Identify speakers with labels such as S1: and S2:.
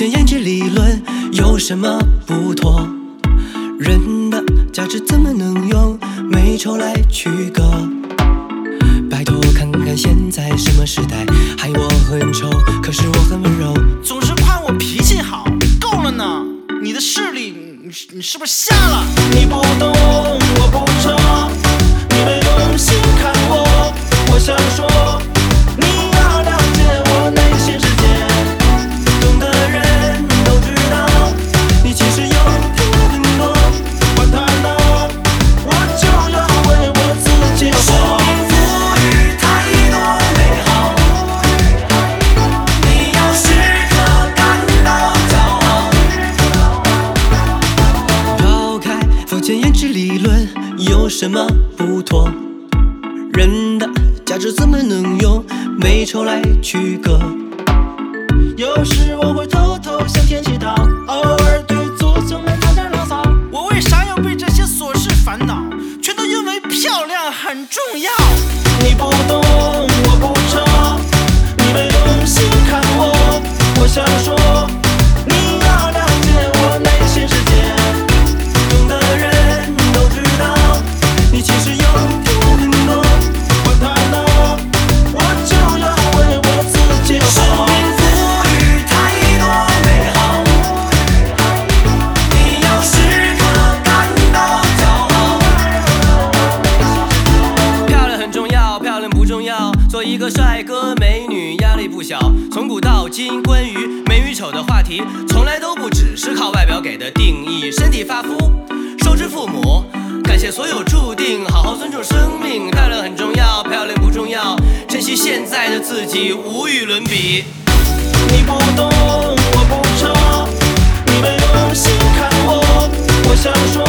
S1: 现颜值理论有什么不妥？人的价值怎么能用美丑来区隔？拜托看看现在什么时代，害我很丑，可是我很温柔。
S2: 总是夸我脾气好，够了呢！你的视力，你是不是瞎了？你不懂，我不丑，你没用心看我，我想说，你要了解我内心世界。
S1: 懂的人都知道，你其实有很多。
S2: 管他呢，我就要为我自己活。
S1: 颜值理论有什么不妥？人的价值怎么能用美丑来区隔？
S2: 有时我会偷偷向天祈祷，偶尔对祖宗们发点牢骚。我为啥要被这些琐事烦恼？全都因为漂亮很重要。你不懂，我不丑，你没用心看我，我想说，你要了解我内心世界。
S1: 懂的人都知道，你其实有很多。
S2: 管他呢，我就要为我自己活。
S1: 生命赋予太多美好，你要时刻感到骄傲。漂亮很重要，漂亮不重要，做一个帅哥美女压力不小。从古到今，关于美与丑的话题，从来都不只是靠外表给的定义。身体发肤受之父母，感谢所有注定，好好尊重生命。漂亮很重要，漂亮不重要，珍惜现在的自己，无与伦比。
S2: 你不懂，我不丑，你没用心看我，我想说。